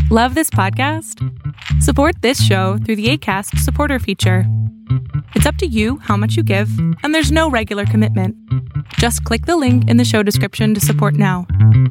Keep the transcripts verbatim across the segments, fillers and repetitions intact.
Love this podcast? Support this show through the Acast supporter feature. It's up to you how much you give, and there's no regular commitment. Just click the link in the show description to support now.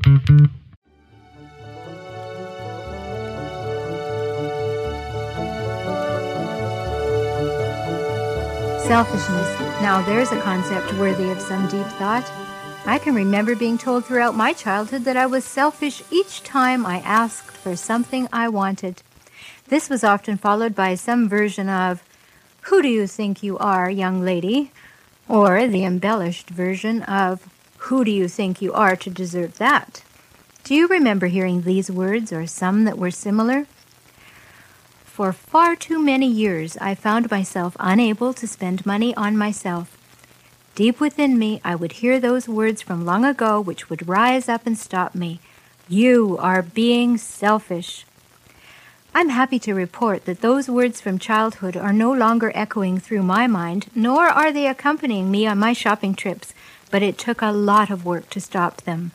Selfishness. Now there's a concept worthy of some deep thought. I can remember being told throughout my childhood that I was selfish each time I asked for something I wanted. This was often followed by some version of, "Who do you think you are, young lady?" Or the embellished version of, "Who do you think you are to deserve that?" Do you remember hearing these words or some that were similar? For far too many years, I found myself unable to spend money on myself. Deep within me, I would hear those words from long ago which would rise up and stop me. You are being selfish. I'm happy to report that those words from childhood are no longer echoing through my mind, nor are they accompanying me on my shopping trips, but it took a lot of work to stop them.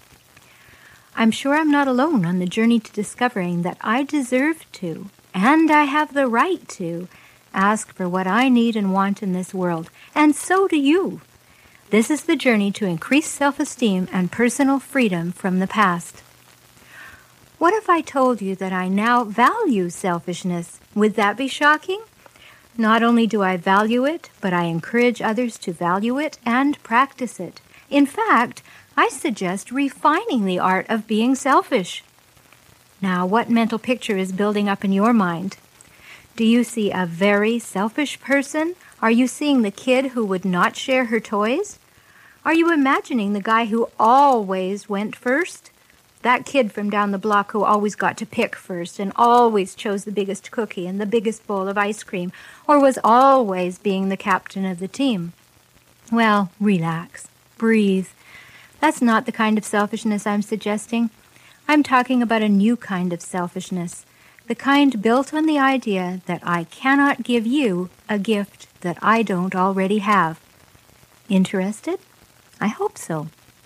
I'm sure I'm not alone on the journey to discovering that I deserve to, and I have the right to, ask for what I need and want in this world, and so do you. This is the journey to increase self-esteem and personal freedom from the past. What if I told you that I now value selfishness? Would that be shocking? Not only do I value it, but I encourage others to value it and practice it. In fact, I suggest refining the art of being selfish. Now, what mental picture is building up in your mind? Do you see a very selfish person? Are you seeing the kid who would not share her toys? Are you imagining the guy who always went first? That kid from down the block who always got to pick first and always chose the biggest cookie and the biggest bowl of ice cream, or was always being the captain of the team? Well, relax. Breathe. That's not the kind of selfishness I'm suggesting. I'm talking about a new kind of selfishness. The kind built on the idea that I cannot give you a gift that I don't already have. Interested? I hope so.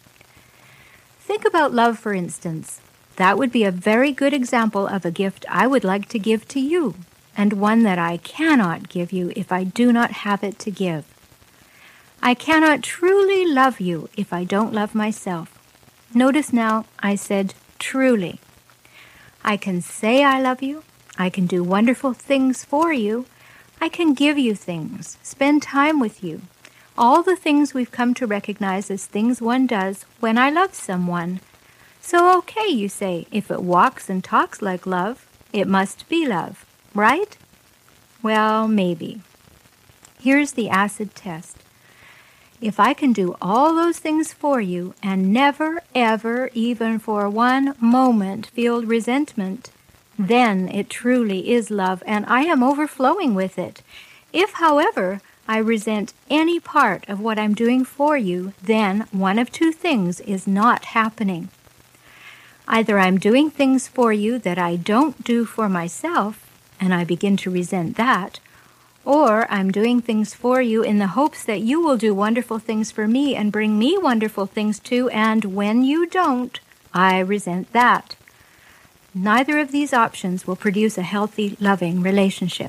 Think about love, for instance. That would be a very good example of a gift I would like to give to you, and one that I cannot give you if I do not have it to give. I cannot truly love you if I don't love myself. Notice now, I said truly. I can say I love you. I can do wonderful things for you. I can give you things, spend time with you. All the things we've come to recognize as things one does when I love someone. So okay, you say, if it walks and talks like love, it must be love, right? Well, maybe. Here's the acid test. If I can do all those things for you and never, ever, even for one moment, feel resentment, then it truly is love, and I am overflowing with it. If, however, I resent any part of what I'm doing for you, then one of two things is not happening. Either I'm doing things for you that I don't do for myself, and I begin to resent that, or I'm doing things for you in the hopes that you will do wonderful things for me and bring me wonderful things too, and when you don't, I resent that. Neither of these options will produce a healthy, loving relationship.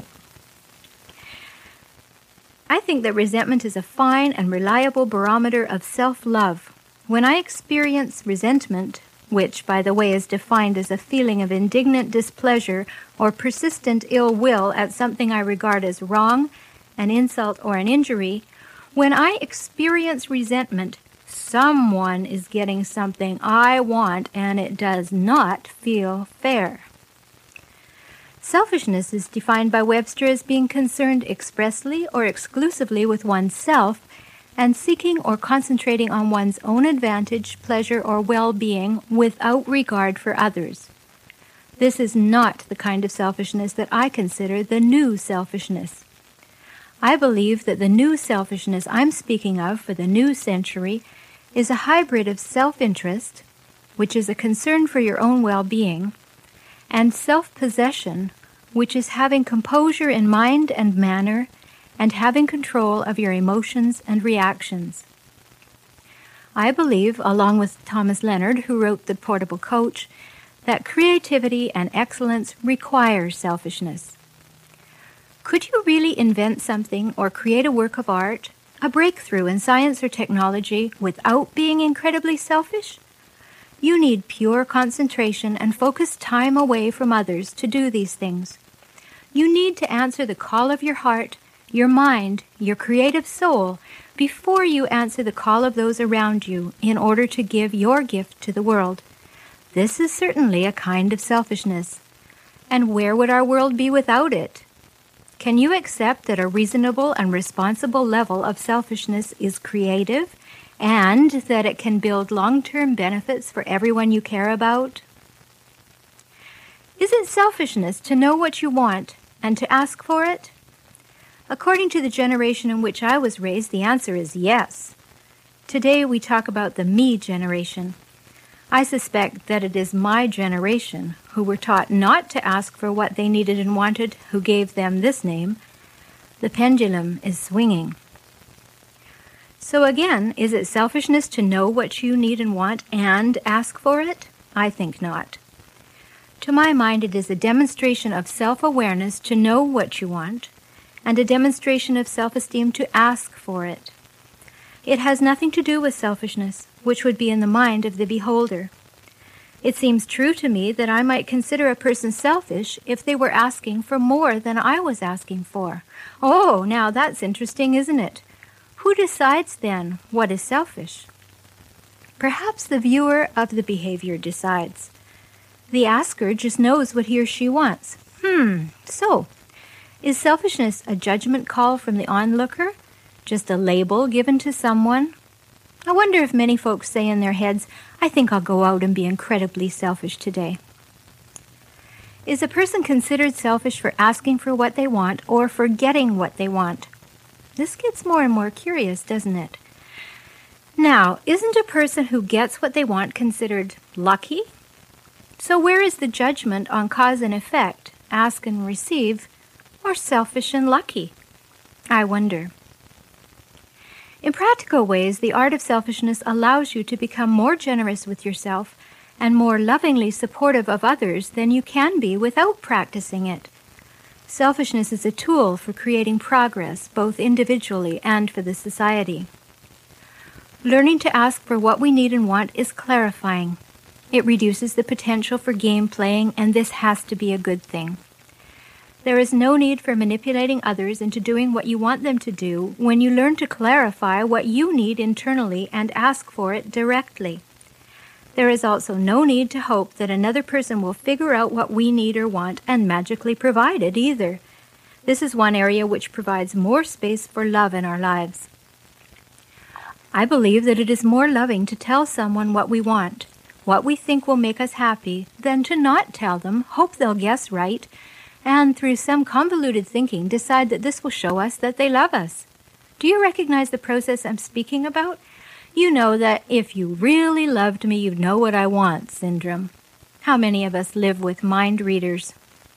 I think that resentment is a fine and reliable barometer of self-love. When I experience resentment, which, by the way, is defined as a feeling of indignant displeasure or persistent ill will at something I regard as wrong, an insult, or an injury, when I experience resentment, someone is getting something I want, and it does not feel fair. Selfishness is defined by Webster as being concerned expressly or exclusively with oneself and seeking or concentrating on one's own advantage, pleasure, or well-being without regard for others. This is not the kind of selfishness that I consider the new selfishness. I believe that the new selfishness I'm speaking of for the new century is a hybrid of self-interest, which is a concern for your own well-being, and self-possession, which is having composure in mind and manner and having control of your emotions and reactions. I believe, along with Thomas Leonard, who wrote The Portable Coach, that creativity and excellence require selfishness. Could you really invent something or create a work of art, a breakthrough in science or technology, without being incredibly selfish? You need pure concentration and focused time away from others to do these things. You need to answer the call of your heart, your mind, your creative soul, before you answer the call of those around you in order to give your gift to the world. This is certainly a kind of selfishness. And where would our world be without it? Can you accept that a reasonable and responsible level of selfishness is creative and that it can build long-term benefits for everyone you care about? Is it selfishness to know what you want and to ask for it? According to the generation in which I was raised, the answer is yes. Today we talk about the me generation. I suspect that it is my generation who were taught not to ask for what they needed and wanted who gave them this name. The pendulum is swinging. So again, is it selfishness to know what you need and want and ask for it? I think not. To my mind, it is a demonstration of self-awareness to know what you want and a demonstration of self-esteem to ask for it. It has nothing to do with selfishness, which would be in the mind of the beholder. It seems true to me that I might consider a person selfish if they were asking for more than I was asking for. Oh, now that's interesting, isn't it? Who decides then what is selfish? Perhaps the viewer of the behavior decides. The asker just knows what he or she wants. Hmm, so, is selfishness a judgment call from the onlooker? Just a label given to someone? I wonder if many folks say in their heads, I think I'll go out and be incredibly selfish today. Is a person considered selfish for asking for what they want or for getting what they want? This gets more and more curious, doesn't it? Now, isn't a person who gets what they want considered lucky? So where is the judgment on cause and effect, ask and receive, or selfish and lucky? I wonder. In practical ways, the art of selfishness allows you to become more generous with yourself and more lovingly supportive of others than you can be without practicing it. Selfishness is a tool for creating progress, both individually and for the society. Learning to ask for what we need and want is clarifying. It reduces the potential for game playing, and this has to be a good thing. There is no need for manipulating others into doing what you want them to do when you learn to clarify what you need internally and ask for it directly. There is also no need to hope that another person will figure out what we need or want and magically provide it either. This is one area which provides more space for love in our lives. I believe that it is more loving to tell someone what we want, what we think will make us happy, than to not tell them, hope they'll guess right, and through some convoluted thinking decide that this will show us that they love us. Do you recognize the process I'm speaking about? You know that if you really loved me, you'd know what I want syndrome. How many of us live with mind readers?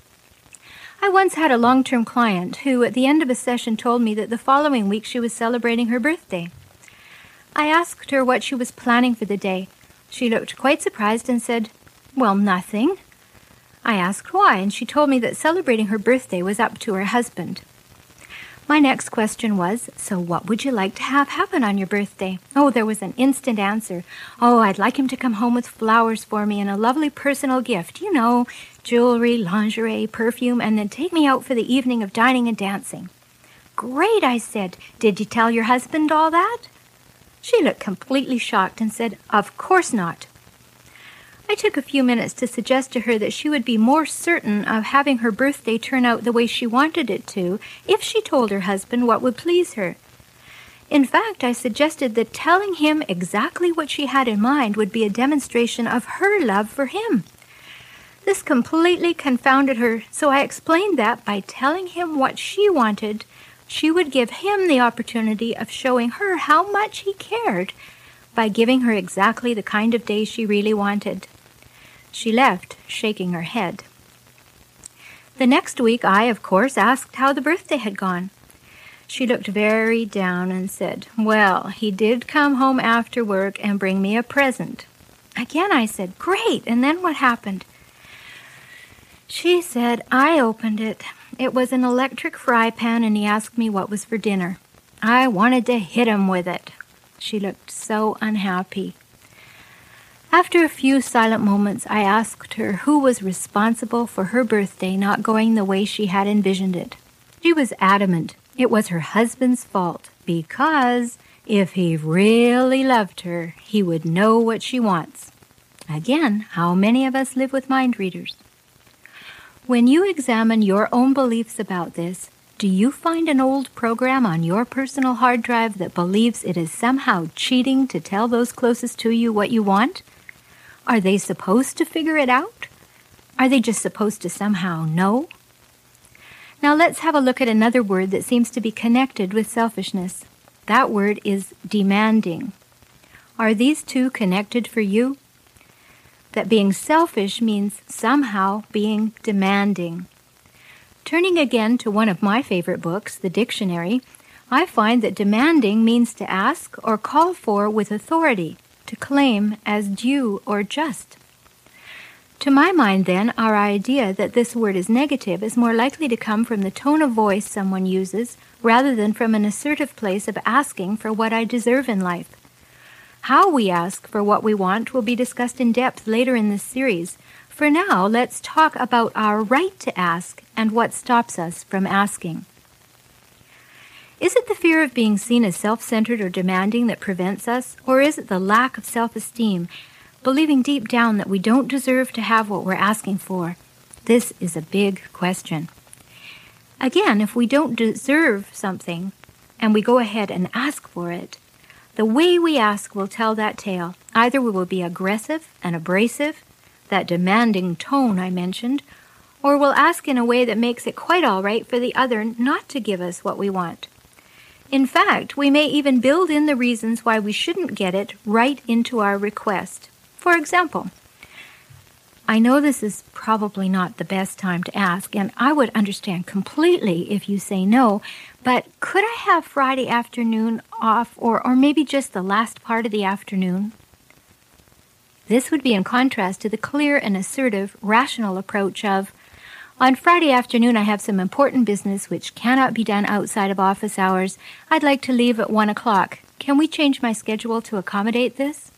I once had a long-term client who, at the end of a session, told me that the following week she was celebrating her birthday. I asked her what she was planning for the day. She looked quite surprised and said, "Well, nothing." I asked why, and she told me that celebrating her birthday was up to her husband. My next question was, "So what would you like to have happen on your birthday?" Oh, there was an instant answer. "Oh, I'd like him to come home with flowers for me and a lovely personal gift, you know, jewelry, lingerie, perfume, and then take me out for the evening of dining and dancing." "Great," I said. "Did you tell your husband all that?" She looked completely shocked and said, "Of course not." I took a few minutes to suggest to her that she would be more certain of having her birthday turn out the way she wanted it to if she told her husband what would please her. In fact, I suggested that telling him exactly what she had in mind would be a demonstration of her love for him. This completely confounded her, so I explained that by telling him what she wanted, she would give him the opportunity of showing her how much he cared by giving her exactly the kind of day she really wanted. She left, shaking her head. The next week I, of course, asked how the birthday had gone. She looked very down and said, "Well, he did come home after work and bring me a present." Again I said, "Great, and then what happened?" She said I opened it. It was an electric fry pan, and he asked me what was for dinner. I wanted to hit him with it. She looked so unhappy. After a few silent moments, I asked her who was responsible for her birthday not going the way she had envisioned it. She was adamant it was her husband's fault, because if he really loved her, he would know what she wants. Again, how many of us live with mind readers? When you examine your own beliefs about this, do you find an old program on your personal hard drive that believes it is somehow cheating to tell those closest to you what you want? Are they supposed to figure it out? Are they just supposed to somehow know? Now let's have a look at another word that seems to be connected with selfishness. That word is demanding. Are these two connected for you? That being selfish means somehow being demanding. Turning again to one of my favorite books, the dictionary, I find that demanding means to ask or call for with authority, to claim as due or just. To my mind, then, our idea that this word is negative is more likely to come from the tone of voice someone uses rather than from an assertive place of asking for what I deserve in life. How we ask for what we want will be discussed in depth later in this series. For now, let's talk about our right to ask and what stops us from asking. Is it the fear of being seen as self-centered or demanding that prevents us, or is it the lack of self-esteem, believing deep down that we don't deserve to have what we're asking for? This is a big question. Again, if we don't deserve something and we go ahead and ask for it, the way we ask will tell that tale. Either we will be aggressive and abrasive, that demanding tone I mentioned, or we'll ask in a way that makes it quite all right for the other not to give us what we want. In fact, we may even build in the reasons why we shouldn't get it right into our request. For example, I know this is probably not the best time to ask, and I would understand completely if you say no, but could I have Friday afternoon off, or, or maybe just the last part of the afternoon? This would be in contrast to the clear and assertive, rational approach of, on Friday afternoon I have some important business which cannot be done outside of office hours. I'd like to leave at one o'clock. Can we change my schedule to accommodate this?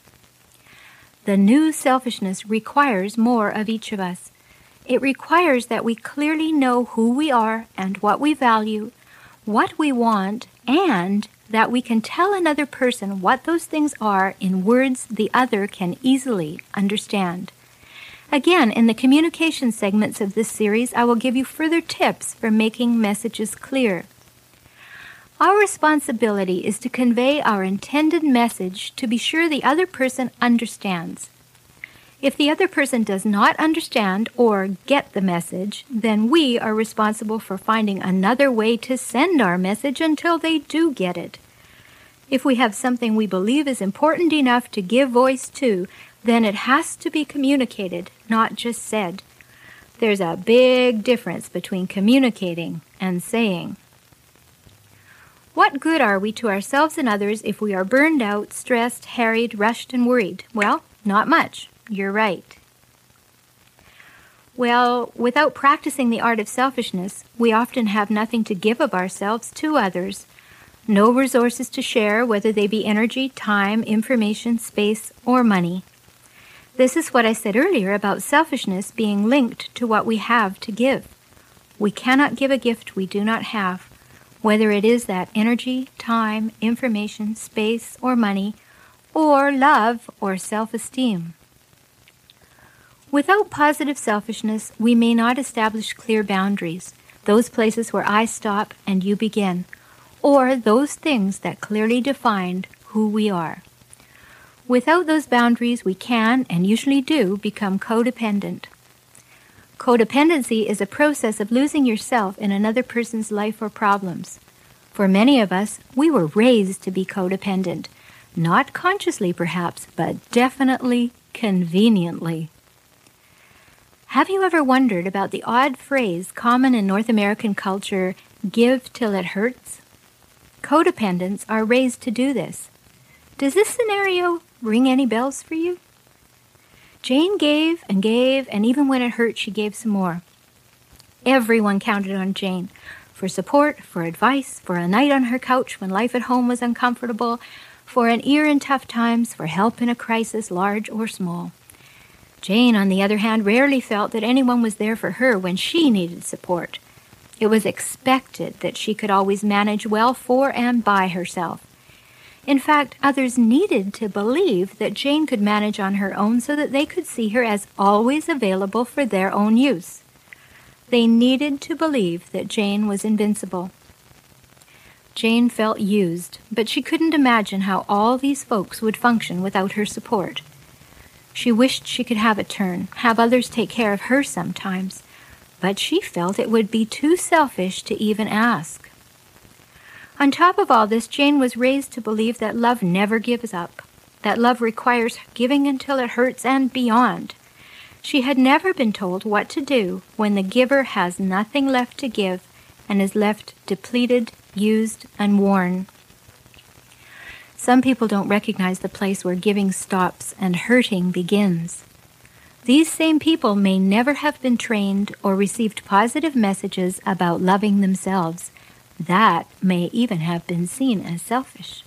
The new selfishness requires more of each of us. It requires that we clearly know who we are and what we value, what we want, and that we can tell another person what those things are in words the other can easily understand. Again, in the communication segments of this series, I will give you further tips for making messages clear. Our responsibility is to convey our intended message to be sure the other person understands. If the other person does not understand or get the message, then we are responsible for finding another way to send our message until they do get it. If we have something we believe is important enough to give voice to, then it has to be communicated, not just said. There's a big difference between communicating and saying. What good are we to ourselves and others if we are burned out, stressed, harried, rushed, and worried? Well, not much. You're right. Well, without practicing the art of selfishness, we often have nothing to give of ourselves to others. No resources to share, whether they be energy, time, information, space, or money. This is what I said earlier about selfishness being linked to what we have to give. We cannot give a gift we do not have, whether it is that energy, time, information, space, or money, or love or self-esteem. Without positive selfishness, we may not establish clear boundaries, those places where I stop and you begin, or those things that clearly define who we are. Without those boundaries, we can, and usually do, become codependent. Codependency is a process of losing yourself in another person's life or problems. For many of us, we were raised to be codependent, not consciously perhaps, but definitely conveniently. Have you ever wondered about the odd phrase common in North American culture, give till it hurts? Codependents are raised to do this. Does this scenario ring any bells for you? Jane gave and gave, and even when it hurt, she gave some more. Everyone counted on Jane for support, for advice, for a night on her couch when life at home was uncomfortable, for an ear in tough times, for help in a crisis, large or small. Jane, on the other hand, rarely felt that anyone was there for her when she needed support. It was expected that she could always manage well for and by herself. In fact, others needed to believe that Jane could manage on her own so that they could see her as always available for their own use. They needed to believe that Jane was invincible. Jane felt used, but she couldn't imagine how all these folks would function without her support. She wished she could have a turn, have others take care of her sometimes, but she felt it would be too selfish to even ask. On top of all this, Jane was raised to believe that love never gives up, that love requires giving until it hurts and beyond. She had never been told what to do when the giver has nothing left to give and is left depleted, used, and worn. Some people don't recognize the place where giving stops and hurting begins. These same people may never have been trained or received positive messages about loving themselves. That may even have been seen as selfish.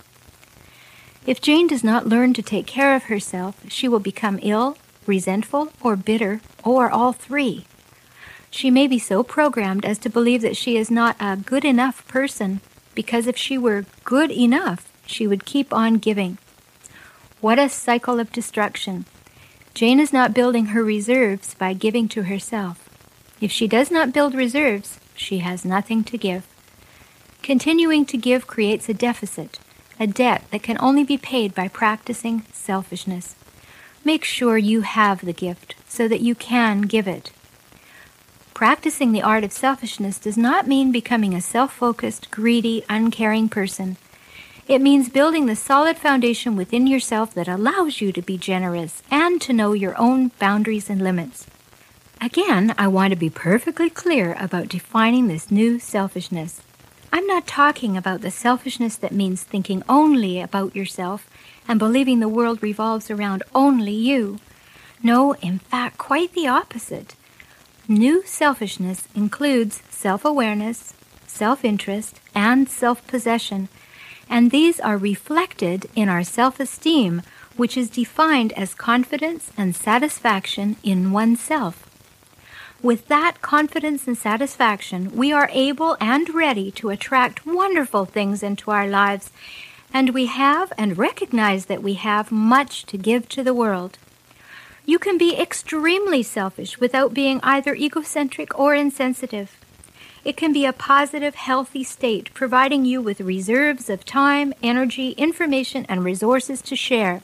If Jane does not learn to take care of herself, she will become ill, resentful, or bitter, or all three. She may be so programmed as to believe that she is not a good enough person, because if she were good enough, she would keep on giving. What a cycle of destruction. Jane is not building her reserves by giving to herself. If she does not build reserves, she has nothing to give. Continuing to give creates a deficit, a debt that can only be paid by practicing selfishness. Make sure you have the gift so that you can give it. Practicing the art of selfishness does not mean becoming a self-focused, greedy, uncaring person. It means building the solid foundation within yourself that allows you to be generous and to know your own boundaries and limits. Again, I want to be perfectly clear about defining this new selfishness. I'm not talking about the selfishness that means thinking only about yourself and believing the world revolves around only you. No, in fact, quite the opposite. New selfishness includes self-awareness, self-interest, and self-possession, and these are reflected in our self-esteem, which is defined as confidence and satisfaction in oneself. With that confidence and satisfaction, we are able and ready to attract wonderful things into our lives, and we have and recognize that we have much to give to the world. You can be extremely selfish without being either egocentric or insensitive. It can be a positive, healthy state, providing you with reserves of time, energy, information, and resources to share.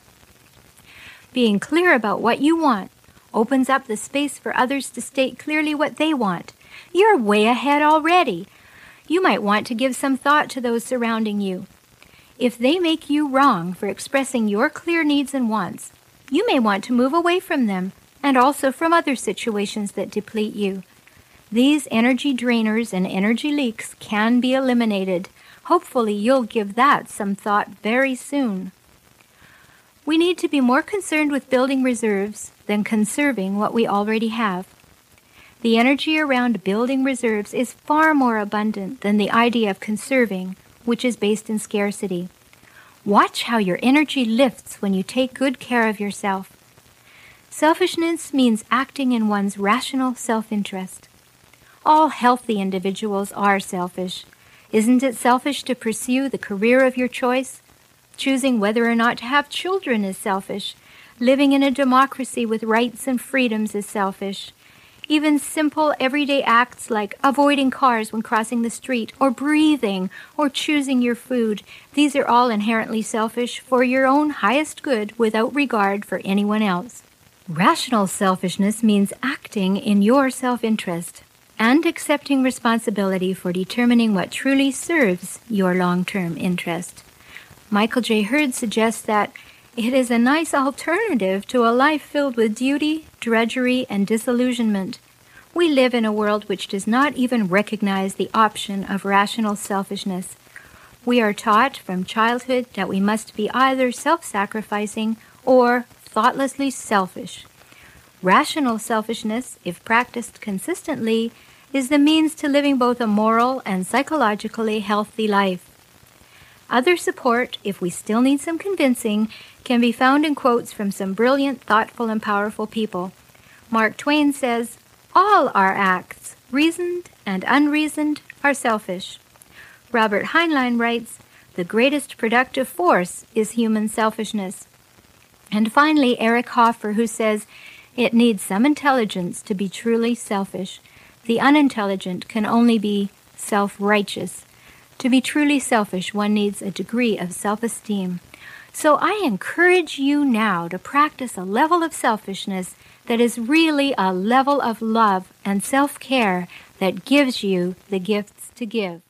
Being clear about what you want opens up the space for others to state clearly what they want. You're way ahead already. You might want to give some thought to those surrounding you. If they make you wrong for expressing your clear needs and wants, you may want to move away from them and also from other situations that deplete you. These energy drainers and energy leaks can be eliminated. Hopefully you'll give that some thought very soon. We need to be more concerned with building reserves than conserving what we already have. The energy around building reserves is far more abundant than the idea of conserving, which is based in scarcity. Watch how your energy lifts when you take good care of yourself. Selfishness means acting in one's rational self-interest. All healthy individuals are selfish. Isn't it selfish to pursue the career of your choice? Choosing whether or not to have children is selfish. Living in a democracy with rights and freedoms is selfish. Even simple everyday acts like avoiding cars when crossing the street, or breathing, or choosing your food, these are all inherently selfish for your own highest good without regard for anyone else. Rational selfishness means acting in your self-interest and accepting responsibility for determining what truly serves your long-term interest. Michael J. Hurd suggests that it is a nice alternative to a life filled with duty, drudgery, and disillusionment. We live in a world which does not even recognize the option of rational selfishness. We are taught from childhood that we must be either self-sacrificing or thoughtlessly selfish. Rational selfishness, if practiced consistently, is the means to living both a moral and psychologically healthy life. Other support, if we still need some convincing, can be found in quotes from some brilliant, thoughtful, and powerful people. Mark Twain says, "All our acts, reasoned and unreasoned, are selfish." Robert Heinlein writes, "The greatest productive force is human selfishness." And finally, Eric Hoffer, who says, "It needs some intelligence to be truly selfish. The unintelligent can only be self-righteous. To be truly selfish, one needs a degree of self-esteem." So I encourage you now to practice a level of selfishness that is really a level of love and self-care that gives you the gifts to give.